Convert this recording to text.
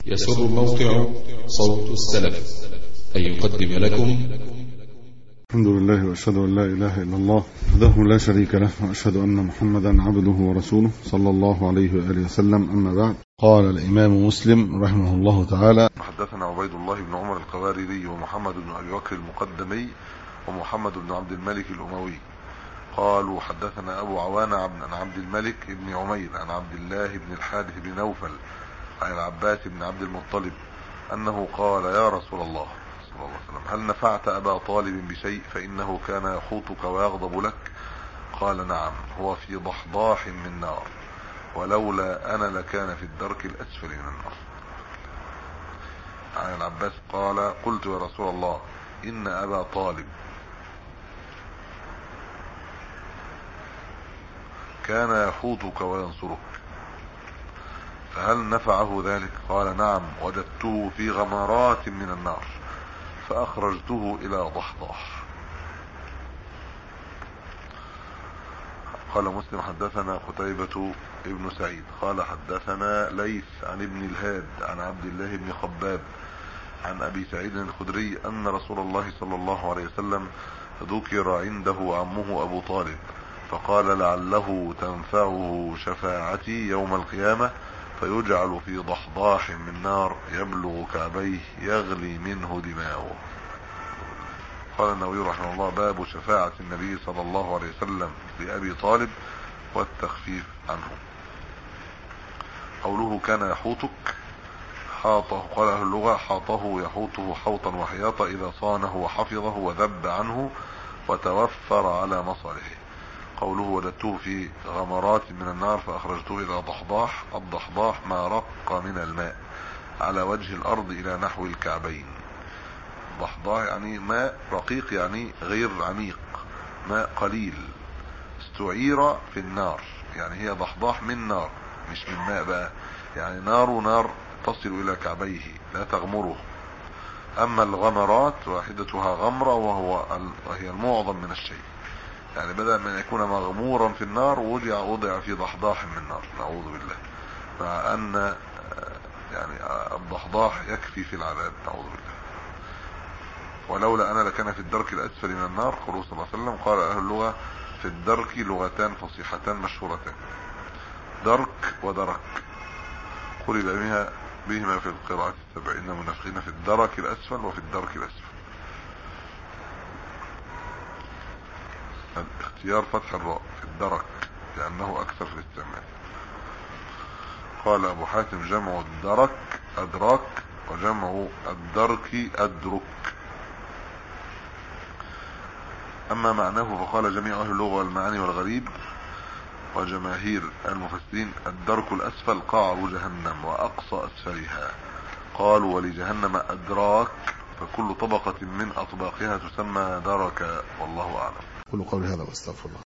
يسر موقع صوت السلف أن يقدم لكم. الحمد لله وأشهد أن لا إله إلا الله وحده لا شريك له، وأشهد أن محمدا عبده ورسوله صلى الله عليه وآله وسلم. أما بعد، قال الإمام مسلم رحمه الله تعالى: حدثنا عبيد الله بن عمر القواريري ومحمد بن أبي بكر المقدمي ومحمد بن عبد الملك الأموي قالوا حدثنا أبو عوانة عن عبد الملك بن عمير عن عبد الله بن الحارث بن نوفل عن العباس بن عبد المطلب أنه قال: يا رسول الله صلى الله عليه وسلم، هل نفعت أبا طالب بشيء فإنه كان يخوطك ويغضب لك؟ قال: نعم، هو في ضحضاح من نار، ولولا أنا لكان في الدرك الأسفل من النار. عن العباس قال: قلت يا رسول الله، إن أبا طالب كان يخوضك وينصرك، فهل نفعه ذلك؟ قال: نعم، وجدته في غمرات من النار فأخرجته إلى ضحضاح. قال مسلم: حدثنا قتيبة ابن سعيد قال حدثنا ليث عن ابن الهاد عن عبد الله بن خباب عن أبي سعيد الخدري أن رسول الله صلى الله عليه وسلم ذكر عنده عمه أبو طالب فقال: لعله تنفعه شفاعتي يوم القيامة، فيجعل في ضحضاح من نار يبلغ كعبيه يغلي منه دماؤه. قال النووي رحمه الله: باب شفاعة النبي صلى الله عليه وسلم لأبي طالب والتخفيف عنه. قوله كان يحوطك، حاطه، قال أهل اللغة: حاطه يحوطه حوطا وحياطا إذا صانه وحفظه وذب عنه وتوفر على مصالحه. قوله وجدته في غمرات من النار فأخرجته إلى ضحضاح، الضحضاح ما رق من الماء على وجه الأرض إلى نحو الكعبين. ضحضاح يعني ماء رقيق، يعني غير عميق، ماء قليل استعير في النار، يعني هي ضحضاح من نار مش من ماء بقى، يعني نار تصل إلى كعبيه لا تغمره. أما الغمرات واحدتها غمرة وهي المعظم من الشيء، يعني بدل من يكون مغمورا في النار وضع في ضحضاح من النار، نعوذ بالله، مع أن يعني الضحضاح يكفي في العذاب، نعوذ بالله. ولولا أنا لكان في الدرك الأسفل من النار. قوله صلى الله عليه وسلم. قال أهل اللغة: في الدرك لغتان فصيحتان مشهورتان، درك ودرك، قرب بهما في القراءة السبع، إن المنافقين في الدرك الأسفل وفي الدرك الأسفل. اختيار فتح الراء في الدرك لأنه أكثر في الاستعمال. قال أبو حاتم: جمع الدرك أدراك، وجمع الدرك أدرك. أما معناه فقال جميع أهل اللغة والمعاني والغريب وجماهير المفسرين: الدرك الأسفل قعر جهنم وأقصى أسفلها. قالوا: ولجهنم أدراك، فكل طبقة من أطباقها تسمى دركا، والله أعلم. قولوا قولي هذا واستغفر الله.